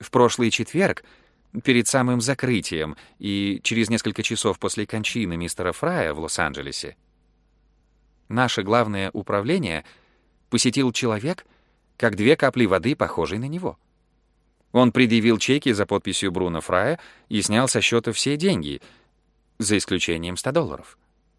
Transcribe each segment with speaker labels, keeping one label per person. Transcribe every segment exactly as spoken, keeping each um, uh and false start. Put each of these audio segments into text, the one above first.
Speaker 1: В прошлый четверг, перед самым закрытием и через несколько часов после кончины мистера Фрая в Лос-Анджелесе, наше главное управление посетил человек, как две капли воды, похожий на него. Он предъявил чеки за подписью Бруно Фрая и снял со счета все деньги, за исключением ста долларов.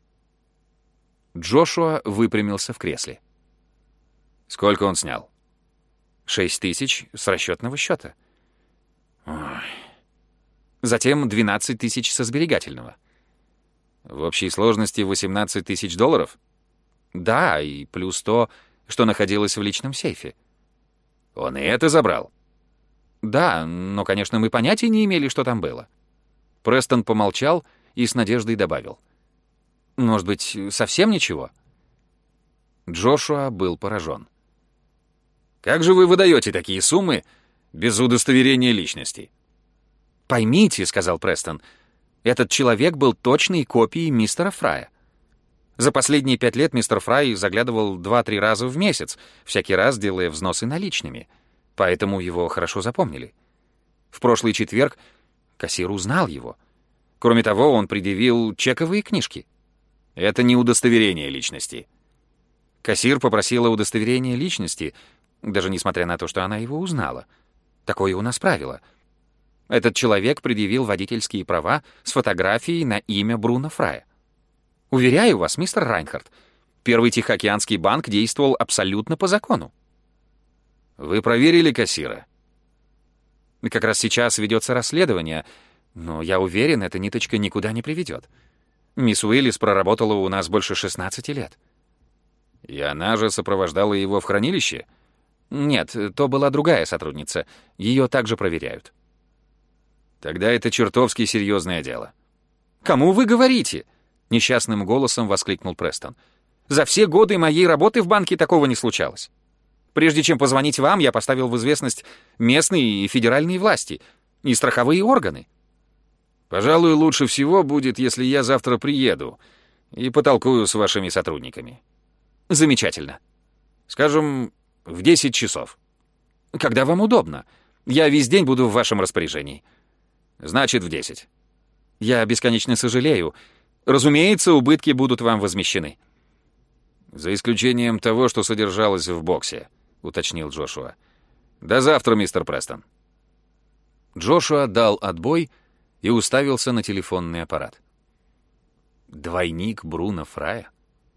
Speaker 1: Джошуа выпрямился в кресле. Сколько он снял? Шесть тысяч с расчетного счета. Ой. Затем двенадцать тысяч со сберегательного. В общей сложности восемнадцать тысяч долларов? Да, и плюс то, что находилось в личном сейфе. Он и это забрал? Да, но, конечно, мы понятия не имели, что там было. Престон помолчал и с надеждой добавил. Может быть, совсем ничего? Джошуа был поражен. Как же вы выдаете такие суммы без удостоверения личности? «Поймите», — сказал Престон, — «этот человек был точной копией мистера Фрая. За последние пять лет мистер Фрай заглядывал два-три раза в месяц, всякий раз делая взносы наличными, поэтому его хорошо запомнили. В прошлый четверг кассир узнал его. Кроме того, он предъявил чековые книжки. Это не удостоверение личности». Кассир попросила удостоверение личности, даже несмотря на то, что она его узнала. Такое у нас правило. Этот человек предъявил водительские права с фотографией на имя Бруно Фрая. Уверяю вас, мистер Райнхард, Первый Тихоокеанский банк действовал абсолютно по закону. Вы проверили кассира? Как раз сейчас ведется расследование, но я уверен, эта ниточка никуда не приведет. Мисс Уиллис проработала у нас больше шестнадцати лет. И она же сопровождала его в хранилище? Нет, то была другая сотрудница. Ее также проверяют. Тогда это чертовски серьезное дело. «Кому вы говорите?» — несчастным голосом воскликнул Престон. «За все годы моей работы в банке такого не случалось. Прежде чем позвонить вам, я поставил в известность местные и федеральные власти и страховые органы». «Пожалуй, лучше всего будет, если я завтра приеду и потолкую с вашими сотрудниками». «Замечательно. Скажем, в десять часов. Когда вам удобно. Я весь день буду в вашем распоряжении». «Значит, в десять». «Я бесконечно сожалею. Разумеется, убытки будут вам возмещены». «За исключением того, что содержалось в боксе», — уточнил Джошуа. «До завтра, мистер Престон». Джошуа дал отбой и уставился на телефонный аппарат. Двойник Бруно Фрая?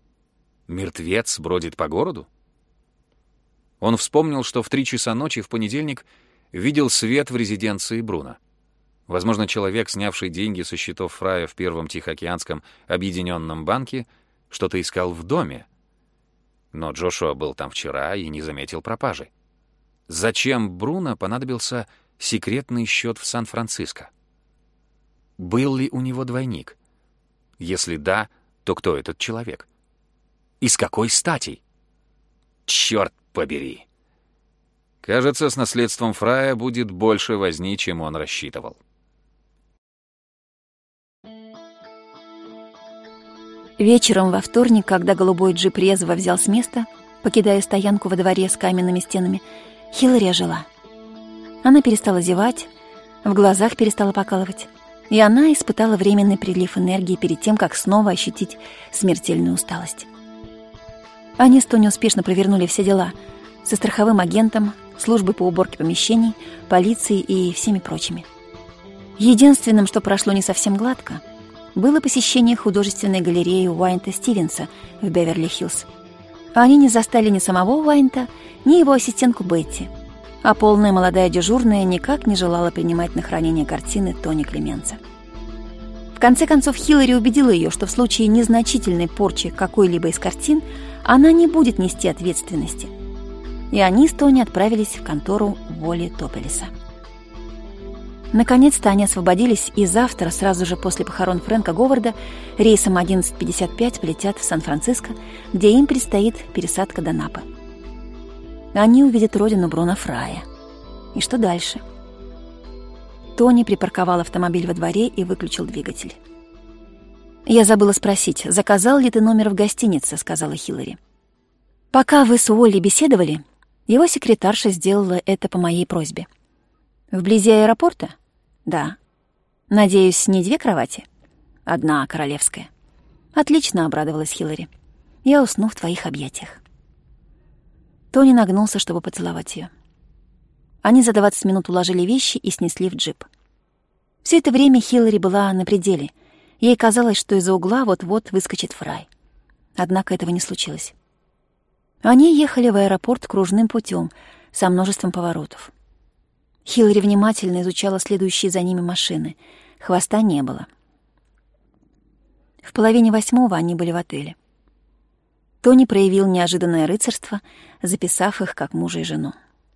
Speaker 1: Мертвец бродит по городу? Он вспомнил, что в три часа ночи в понедельник видел свет в резиденции Бруно. Возможно, человек, снявший деньги со счетов Фрая в Первом Тихоокеанском объединенном банке, что-то искал в доме. Но Джошуа был там вчера и не заметил пропажи. Зачем Бруно понадобился секретный счет в Сан-Франциско? Был ли у него двойник? Если да, то кто этот человек? И с какой стати? Черт побери! Кажется, с наследством Фрая будет больше возни, чем он рассчитывал.
Speaker 2: Вечером во вторник, когда голубой джип резво взял с места, покидая стоянку во дворе с каменными стенами, Хиллари ожила. Она перестала зевать, в глазах перестала покалывать, и она испытала временный прилив энергии перед тем, как снова ощутить смертельную усталость. Они с Тони успешно провернули все дела со страховым агентом, службой по уборке помещений, полицией и всеми прочими. Единственным, что прошло не совсем гладко, было посещение художественной галереи Уайнта Стивенса в Беверли-Хиллз. Они не застали ни самого Уайнта, ни его ассистентку Бетти, а полная молодая дежурная никак не желала принимать на хранение картины Тони Клеменца. В конце концов, Хиллари убедила ее, что в случае незначительной порчи какой-либо из картин она не будет нести ответственности. И они с Тони отправились в контору Уолли Топелеса. Наконец-то они освободились, и завтра, сразу же после похорон Фрэнка Говарда, рейсом одиннадцать пятьдесят пять полетят в Сан-Франциско, где им предстоит пересадка до Напы. Они увидят родину Бруно Фрая. И что дальше? Тони припарковал автомобиль во дворе и выключил двигатель. «Я забыла спросить, заказал ли ты номер в гостинице?» — сказала Хиллари. «Пока вы с Уолли беседовали, его секретарша сделала это по моей просьбе. Вблизи аэропорта? Да. Надеюсь, не две кровати? Одна королевская. Отлично, обрадовалась Хиллари. Я усну в твоих объятиях. Тони нагнулся, чтобы поцеловать ее. Они за двадцать минут уложили вещи и снесли в джип. Все это время Хиллари была на пределе. Ей казалось, что из-за угла вот-вот выскочит Фрай. Однако этого не случилось. Они ехали в аэропорт кружным путем со множеством поворотов. Хиллари внимательно изучала следующие за ними машины. Хвоста не было. В половине восьмого они были в отеле. Тони проявил неожиданное рыцарство, записав их как мужа и жену.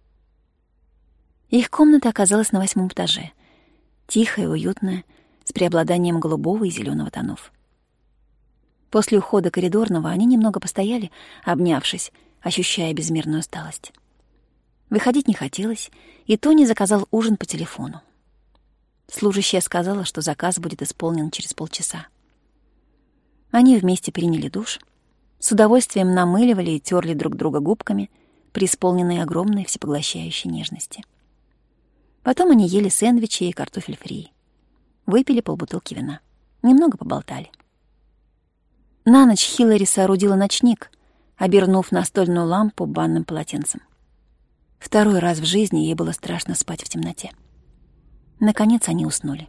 Speaker 2: Их комната оказалась на восьмом этаже. Тихая, уютная, с преобладанием голубого и зеленого тонов. После ухода коридорного они немного постояли, обнявшись, ощущая безмерную усталость. Выходить не хотелось, и Тони заказал ужин по телефону. Служащая сказала, что заказ будет исполнен через полчаса. Они вместе приняли душ, с удовольствием намыливали и терли друг друга губками, преисполненные огромной всепоглощающей нежности. Потом они ели сэндвичи и картофель фри. Выпили полбутылки вина. Немного поболтали. На ночь Хиллари соорудила ночник, обернув настольную лампу банным полотенцем. Второй раз в жизни ей было страшно спать в темноте. Наконец они уснули.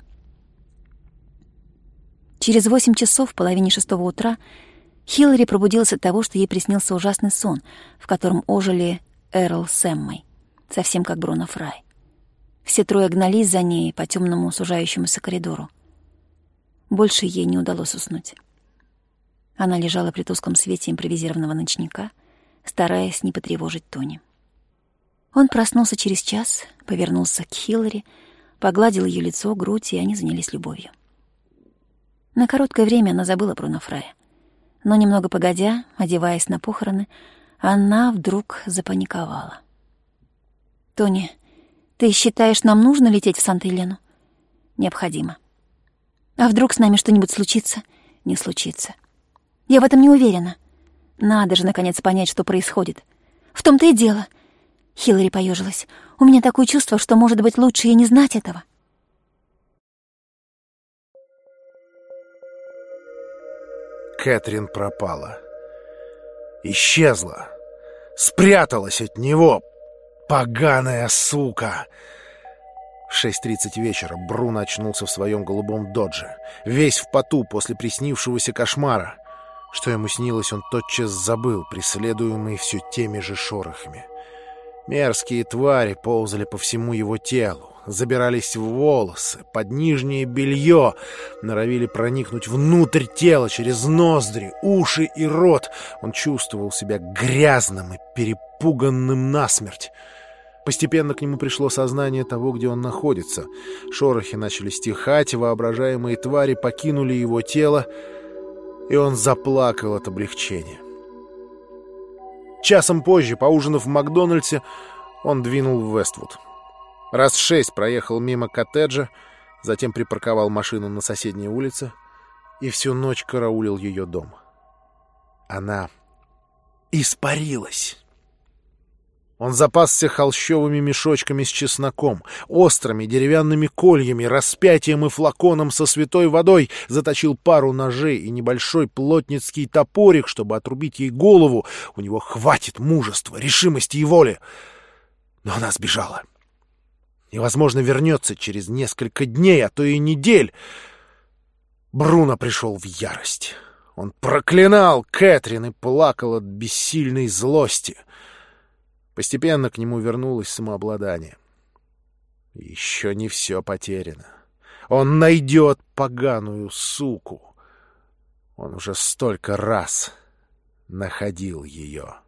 Speaker 2: Через восемь часов, в половине шестого утра, Хиллари пробудилась от того, что ей приснился ужасный сон, в котором ожили Эрл с Эммой, совсем как Бруно Фрай. Все трое гнались за ней по темному сужающемуся коридору. Больше ей не удалось уснуть. Она лежала при тусклом свете импровизированного ночника, стараясь не потревожить Тони. Он проснулся через час, повернулся к Хиллари, погладил ее лицо, грудь, и они занялись любовью. На короткое время она забыла Бруно Фрая. Но немного погодя, одеваясь на похороны, она вдруг запаниковала. «Тони, ты считаешь, нам нужно лететь в Санта-Елену?» «Необходимо». «А вдруг с нами что-нибудь случится?» «Не случится». «Я в этом не уверена». «Надо же, наконец, понять, что происходит». «В том-то и дело». Хиллари поежилась. «У меня такое чувство, что, может быть, лучше и не знать этого».
Speaker 3: Кэтрин пропала. Исчезла. Спряталась от него. Поганая сука! В шесть тридцать вечера Бруно очнулся в своем голубом додже, весь в поту после приснившегося кошмара. Что ему снилось, он тотчас забыл, преследуемый все теми же шорохами. Мерзкие твари ползали по всему его телу, забирались в волосы, под нижнее белье, норовили проникнуть внутрь тела через ноздри, уши и рот. Он чувствовал себя грязным и перепуганным насмерть. Постепенно к нему пришло сознание того, где он находится. Шорохи начали стихать, воображаемые твари покинули его тело, и он заплакал от облегчения. Часом позже, поужинав в Макдональдсе, он двинул в Вествуд. Раз шесть проехал мимо коттеджа, затем припарковал машину на соседней улице и всю ночь караулил ее дом. Она испарилась. Он запасся холщовыми мешочками с чесноком, острыми деревянными кольями, распятием и флаконом со святой водой, заточил пару ножей и небольшой плотницкий топорик, чтобы отрубить ей голову. У него хватит мужества, решимости и воли. Но она сбежала. И, возможно, вернется через несколько дней, а то и недель. Бруно пришел в ярость. Он проклинал Кэтрин и плакал от бессильной злости. Постепенно к нему вернулось самообладание. Еще не все потеряно. Он найдет поганую суку. Он уже столько раз находил ее.